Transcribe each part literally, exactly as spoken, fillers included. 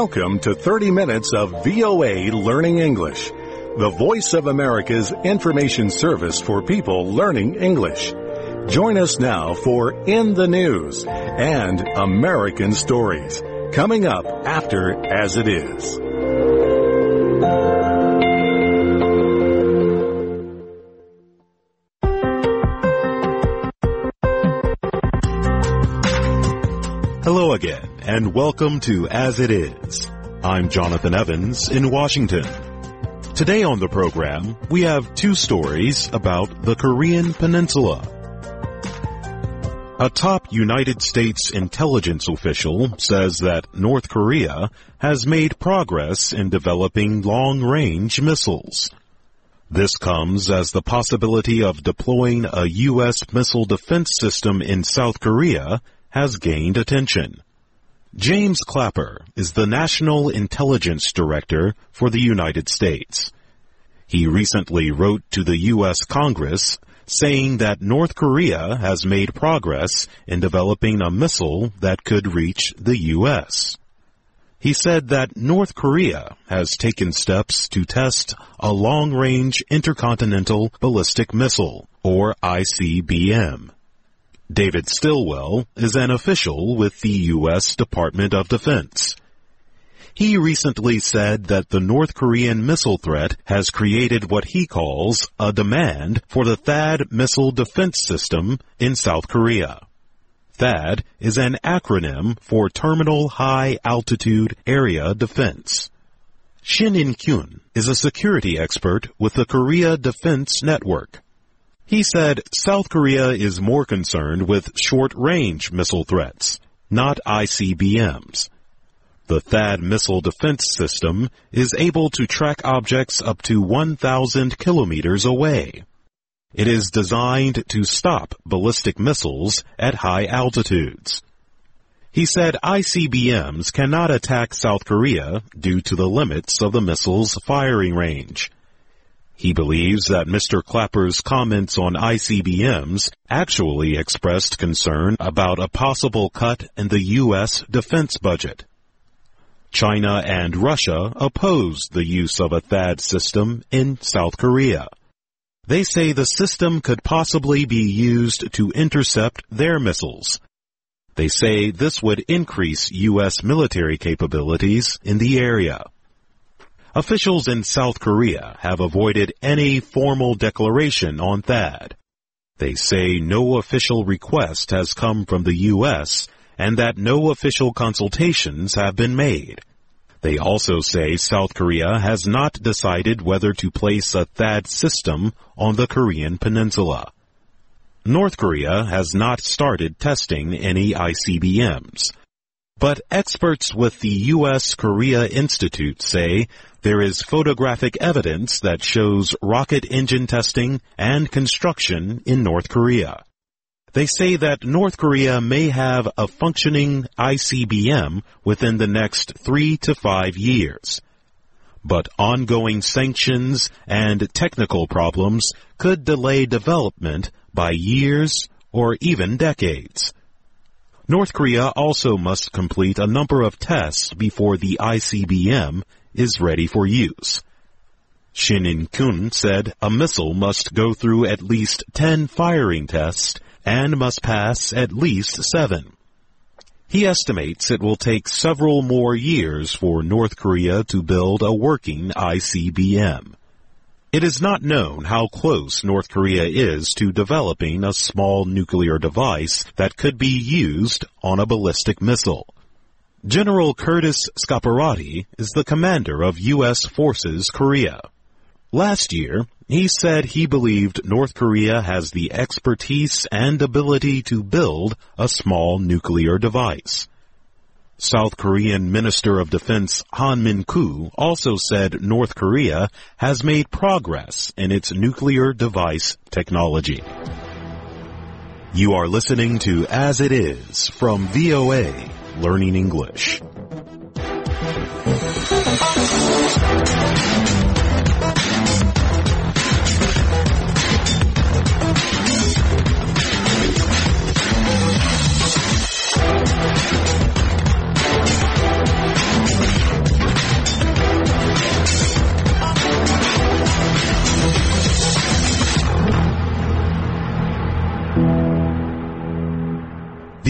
Welcome to thirty minutes of V O A Learning English, the voice of America's information service for people learning English. Join us now for In the News and American Stories, coming up after As It Is. Hello again, and welcome to As It Is. I'm Jonathan Evans in Washington. Today on the program, we have two stories about the Korean Peninsula. A top United States intelligence official says that North Korea has made progress in developing long-range missiles. This comes as the possibility of deploying a U S missile defense system in South Korea has gained attention. James Clapper is the National Intelligence Director for the United States. He recently wrote to the U S Congress saying that North Korea has made progress in developing a missile that could reach the U S. He said that North Korea has taken steps to test a long-range intercontinental ballistic missile, or I C B M. David Stilwell is an official with the U S Department of Defense. He recently said that the North Korean missile threat has created what he calls a demand for the THAAD missile defense system in South Korea. THAAD is an acronym for Terminal High Altitude Area Defense. Shin In-kyun is a security expert with the Korea Defense Network. He said South Korea is more concerned with short-range missile threats, not I C B Ms. The THAAD missile defense system is able to track objects up to one thousand kilometers away. It is designed to stop ballistic missiles at high altitudes. He said I C B Ms cannot attack South Korea due to the limits of the missile's firing range. He believes that Mister Clapper's comments on I C B Ms actually expressed concern about a possible cut in the U S defense budget. China and Russia oppose the use of a THAAD system in South Korea. They say the system could possibly be used to intercept their missiles. They say this would increase U S military capabilities in the area. Officials in South Korea have avoided any formal declaration on THAAD. They say no official request has come from the U S and that no official consultations have been made. They also say South Korea has not decided whether to place a THAAD system on the Korean Peninsula. North Korea has not started testing any I C B Ms. But experts with the U S Korea Institute say there is photographic evidence that shows rocket engine testing and construction in North Korea. They say that North Korea may have a functioning I C B M within the next three to five years. But ongoing sanctions and technical problems could delay development by years or even decades. North Korea also must complete a number of tests before the I C B M is ready for use. Shin In-kyun said a missile must go through at least ten firing tests and must pass at least seven. He estimates it will take several more years for North Korea to build a working I C B M. It is not known how close North Korea is to developing a small nuclear device that could be used on a ballistic missile. General Curtis Scaparrotti is the commander of U S Forces Korea. Last year, he said he believed North Korea has the expertise and ability to build a small nuclear device. South Korean Minister of Defense Han Min-koo also said North Korea has made progress in its nuclear device technology. You are listening to As It Is from V O A Learning English.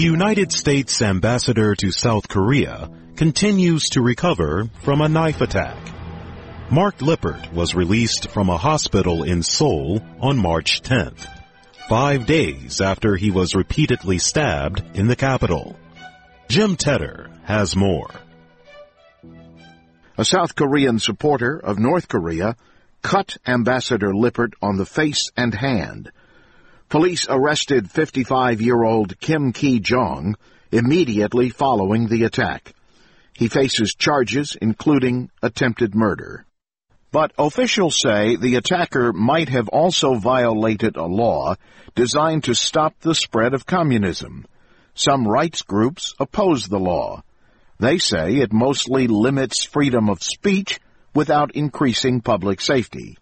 United States ambassador to South Korea continues to recover from a knife attack. Mark Lippert was released from a hospital in Seoul on March tenth, five days after he was repeatedly stabbed in the capital. Jim Tedder has more. A South Korean supporter of North Korea cut Ambassador Lippert on the face and hand. Police arrested fifty-five-year-old Kim Ki-jong immediately following the attack. He faces charges including attempted murder. But officials say the attacker might have also violated a law designed to stop the spread of communism. Some rights groups oppose the law. They say it mostly limits freedom of speech without increasing public safety.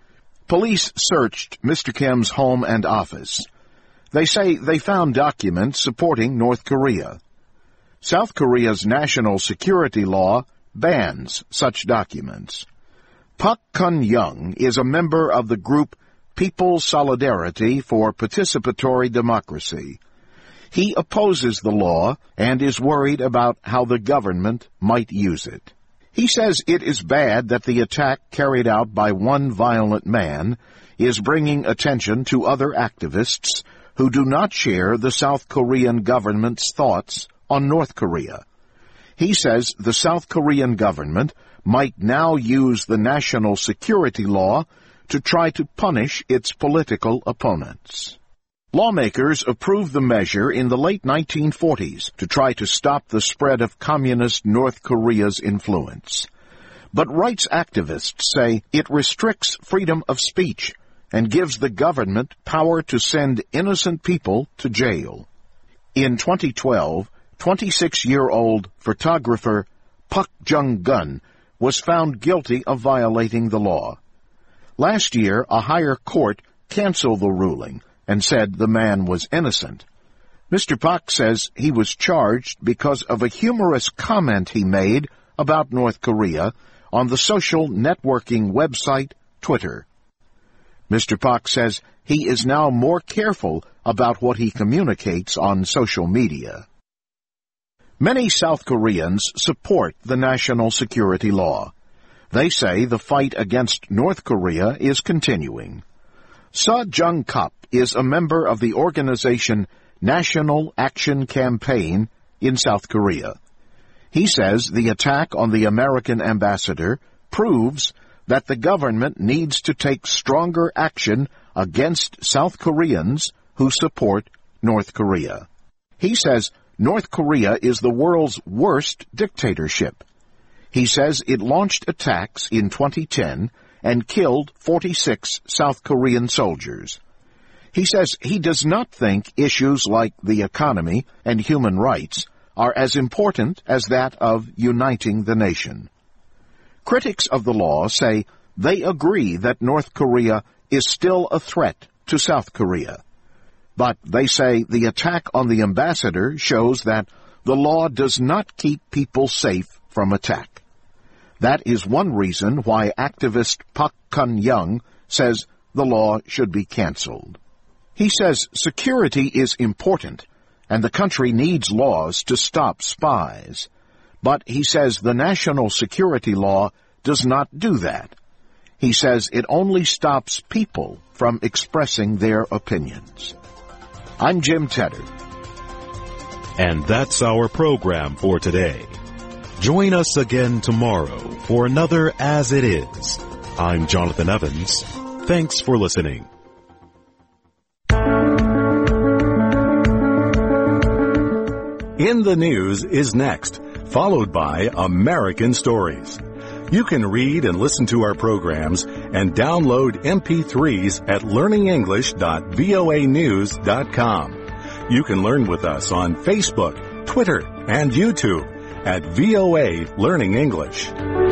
Police searched Mister Kim's home and office. They say they found documents supporting North Korea. South Korea's national security law bans such documents. Park Kun-young is a member of the group People's Solidarity for Participatory Democracy. He opposes the law and is worried about how the government might use it. He says it is bad that the attack carried out by one violent man is bringing attention to other activists who do not share the South Korean government's thoughts on North Korea. He says the South Korean government might now use the national security law to try to punish its political opponents. Lawmakers approved the measure in the late nineteen forties to try to stop the spread of communist North Korea's influence. But rights activists say it restricts freedom of speech and gives the government power to send innocent people to jail. In twenty twelve, twenty-six-year-old photographer Park Jung-gun was found guilty of violating the law. Last year, a higher court canceled the ruling and said the man was innocent. Mister Park says he was charged because of a humorous comment he made about North Korea on the social networking website Twitter. Mister Park says he is now more careful about what he communicates on social media. Many South Koreans support the national security law. They say the fight against North Korea is continuing. Suh Jung-kap is a member of the organization National Action Campaign in South Korea. He says the attack on the American ambassador proves that the government needs to take stronger action against South Koreans who support North Korea. He says North Korea is the world's worst dictatorship. He says it launched attacks in twenty ten and killed forty-six South Korean soldiers. He says he does not think issues like the economy and human rights are as important as that of uniting the nation. Critics of the law say they agree that North Korea is still a threat to South Korea. But they say the attack on the ambassador shows that the law does not keep people safe from attack. That is one reason why activist Park Kun-young says the law should be canceled. He says security is important, and the country needs laws to stop spies. But he says the national security law does not do that. He says it only stops people from expressing their opinions. I'm Jim Tedder. And that's our program for today. Join us again tomorrow for another As It Is. I'm Jonathan Evans. Thanks for listening. In the News is next, followed by American Stories. You can read and listen to our programs and download M P threes at learning english dot voa news dot com. You can learn with us on Facebook, Twitter, and YouTube at V O A Learning English.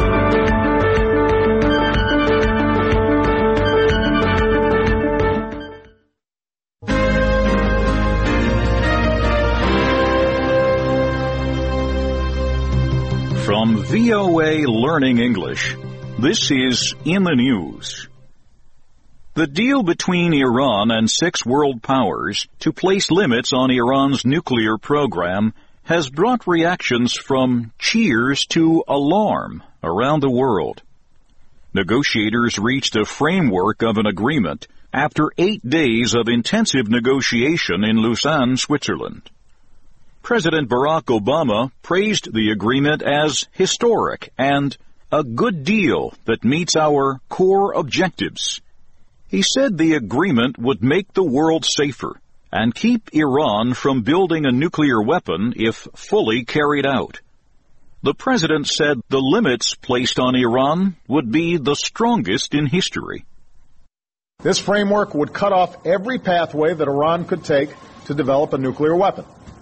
From V O A Learning English, this is In the News. The deal between Iran and six world powers to place limits on Iran's nuclear program has brought reactions from cheers to alarm around the world. Negotiators reached a framework of an agreement after eight days of intensive negotiation in Lausanne, Switzerland. President Barack Obama praised the agreement as historic and a good deal that meets our core objectives. He said the agreement would make the world safer and keep Iran from building a nuclear weapon if fully carried out. The president said the limits placed on Iran would be the strongest in history. This framework would cut off every pathway that Iran could take to develop a nuclear weapon.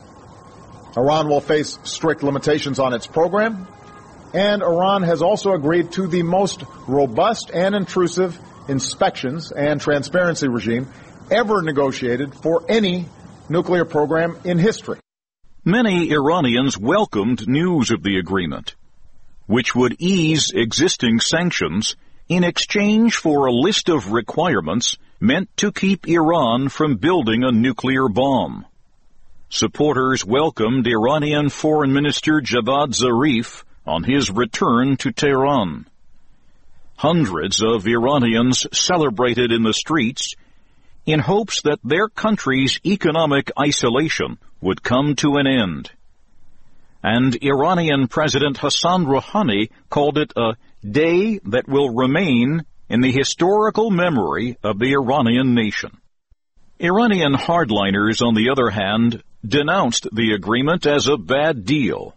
Iran will face strict limitations on its program, and Iran has also agreed to the most robust and intrusive inspections and transparency regime ever negotiated for any nuclear program in history. Many Iranians welcomed news of the agreement, which would ease existing sanctions in exchange for a list of requirements meant to keep Iran from building a nuclear bomb. Supporters welcomed Iranian Foreign Minister Javad Zarif on his return to Tehran. Hundreds of Iranians celebrated in the streets in hopes that their country's economic isolation would come to an end. And Iranian President Hassan Rouhani called it a day that will remain in the historical memory of the Iranian nation. Iranian hardliners, on the other hand, denounced the agreement as a bad deal.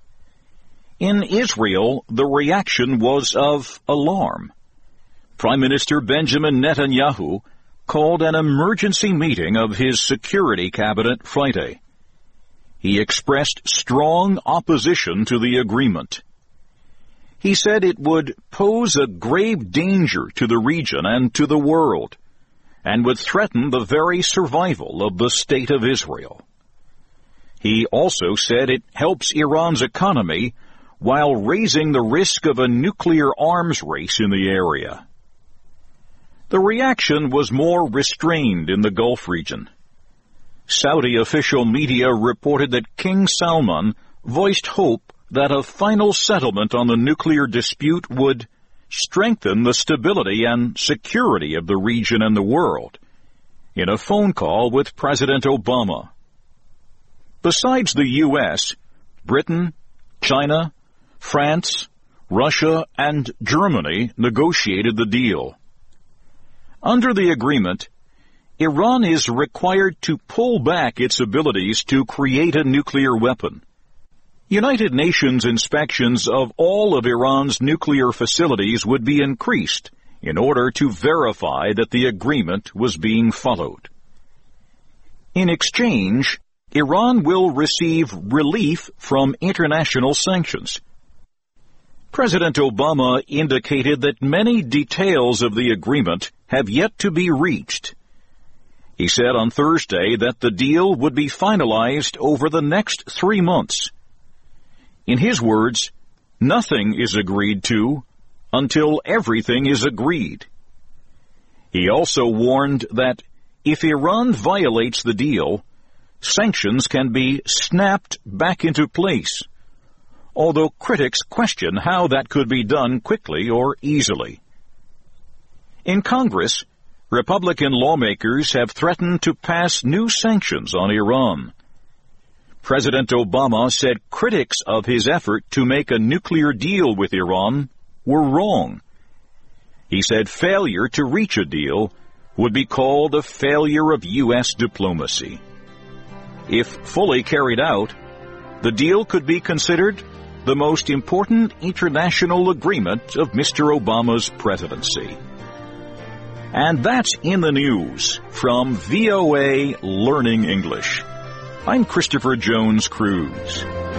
In Israel, the reaction was of alarm. Prime Minister Benjamin Netanyahu called an emergency meeting of his security cabinet Friday. He expressed strong opposition to the agreement. He said it would pose a grave danger to the region and to the world, and would threaten the very survival of the State of Israel. He also said it helps Iran's economy while raising the risk of a nuclear arms race in the area. The reaction was more restrained in the Gulf region. Saudi official media reported that King Salman voiced hope that a final settlement on the nuclear dispute would strengthen the stability and security of the region and the world in a phone call with President Obama. Besides the U S, Britain, China, France, Russia, and Germany negotiated the deal. Under the agreement, Iran is required to pull back its abilities to create a nuclear weapon. United Nations inspections of all of Iran's nuclear facilities would be increased in order to verify that the agreement was being followed. In exchange, Iran will receive relief from international sanctions. President Obama indicated that many details of the agreement have yet to be reached. He said on Thursday that the deal would be finalized over the next three months. In his words, nothing is agreed to until everything is agreed. He also warned that if Iran violates the deal, sanctions can be snapped back into place, although critics question how that could be done quickly or easily. In Congress, Republican lawmakers have threatened to pass new sanctions on Iran. President Obama said critics of his effort to make a nuclear deal with Iran were wrong. He said failure to reach a deal would be called a failure of U S diplomacy. If fully carried out, the deal could be considered the most important international agreement of Mister Obama's presidency. And that's in the news from V O A Learning English. I'm Christopher Jones Cruz.